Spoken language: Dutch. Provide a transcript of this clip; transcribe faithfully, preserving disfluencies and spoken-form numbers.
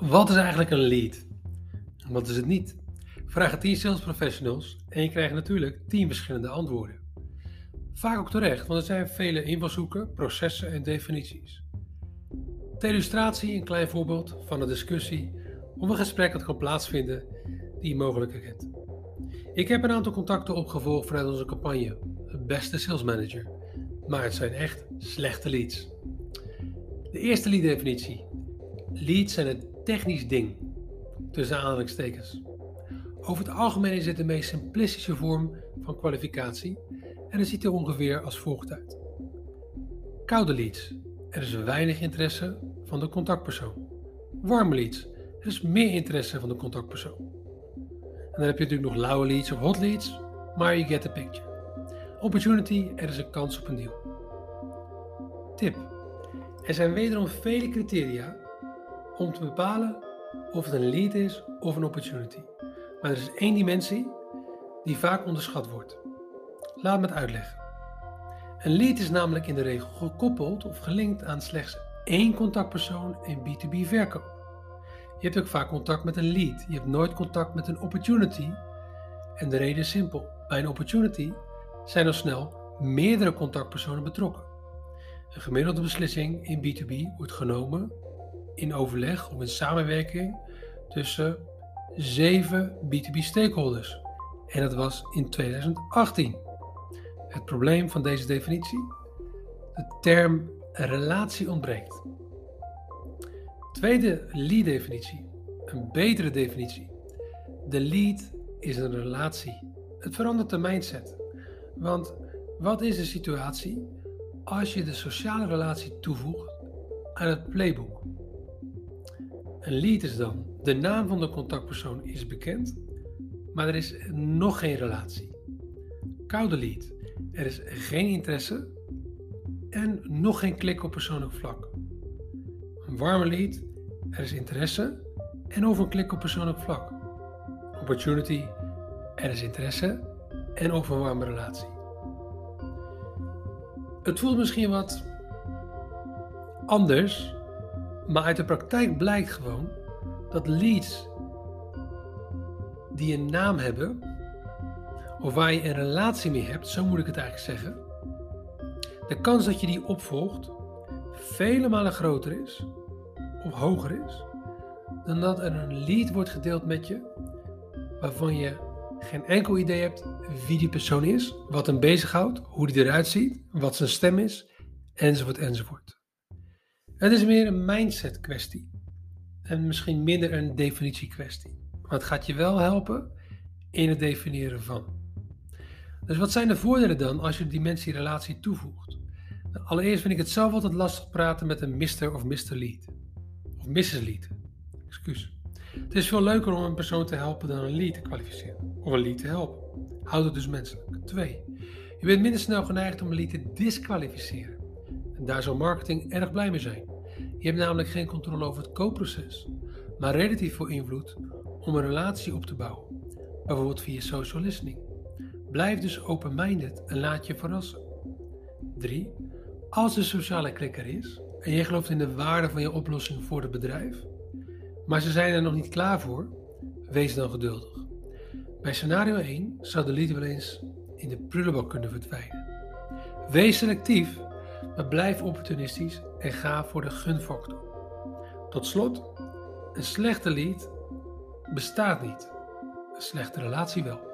Wat is eigenlijk een lead? Wat is het niet? Vraag tien sales professionals en je krijgt natuurlijk tien verschillende antwoorden. Vaak ook terecht, want er zijn vele invalshoeken, processen en definities. Ter illustratie een klein voorbeeld van een discussie of een gesprek dat kan plaatsvinden die je mogelijk herkent. Ik heb een aantal contacten opgevolgd vanuit onze campagne, het beste sales manager, maar het zijn echt slechte leads. De eerste lead definitie. Leads zijn een technisch ding, tussen aanhalingstekens. Over het algemeen is het de meest simplistische vorm van kwalificatie en het ziet er ongeveer als volgt uit. Koude leads. Er is weinig interesse van de contactpersoon. Warme leads. Er is meer interesse van de contactpersoon. En dan heb je natuurlijk nog lauwe leads of hot leads, maar you get the picture. Opportunity. Er is een kans op een deal. Tip. Er zijn wederom vele criteria om te bepalen of het een lead is of een opportunity. Maar er is één dimensie die vaak onderschat wordt. Laat me het uitleggen. Een lead is namelijk in de regel gekoppeld of gelinkt aan slechts één contactpersoon in B twee B verkoop. Je hebt ook vaak contact met een lead. Je hebt nooit contact met een opportunity. En de reden is simpel. Bij een opportunity zijn al snel meerdere contactpersonen betrokken. Een gemiddelde beslissing in B twee B wordt genomen in overleg of in samenwerking tussen zeven B twee B stakeholders. En dat was in tweeduizend achttien. Het probleem van deze definitie? De term relatie ontbreekt. Tweede lead definitie. Een betere definitie. De lead is een relatie. Het verandert de mindset. Want wat is de situatie als je de sociale relatie toevoegt aan het playbook? Een lead is dan, de naam van de contactpersoon is bekend, maar er is nog geen relatie. Koude lead, er is geen interesse en nog geen klik op persoonlijk vlak. Een warme lead, er is interesse en of een klik op persoonlijk vlak. Opportunity, er is interesse en of een warme relatie. Het voelt misschien wat anders, maar uit de praktijk blijkt gewoon dat leads die een naam hebben, of waar je een relatie mee hebt, zo moet ik het eigenlijk zeggen, de kans dat je die opvolgt vele malen groter is, of hoger is, dan dat er een lead wordt gedeeld met je, waarvan je geen enkel idee hebt wie die persoon is, wat hem bezighoudt, hoe die eruit ziet, wat zijn stem is, enzovoort enzovoort. Het is meer een mindset kwestie en misschien minder een definitief kwestie. Maar het gaat je wel helpen in het definiëren van. Dus wat zijn de voordelen dan als je de dimensie relatie toevoegt? Nou, allereerst vind ik het zelf altijd lastig praten met een mister of mister Lead. Of missus Lead. Excuus. Het is veel leuker om een persoon te helpen dan een lead te kwalificeren. Of een lead te helpen. Houd het dus menselijk. Twee. Je bent minder snel geneigd om een lead te disqualificeren. En daar zal marketing erg blij mee zijn. Je hebt namelijk geen controle over het koopproces, maar relatief veel invloed om een relatie op te bouwen. Bijvoorbeeld via social listening. Blijf dus open-minded en laat je verrassen. drie. Als de sociale klik er is en je gelooft in de waarde van je oplossing voor het bedrijf, maar ze zijn er nog niet klaar voor, wees dan geduldig. Bij scenario één zou de lead wel eens in de prullenbak kunnen verdwijnen. Wees selectief, maar blijf opportunistisch en ga voor de gunfactor. Tot slot, een slechte lead bestaat niet. Een slechte relatie wel.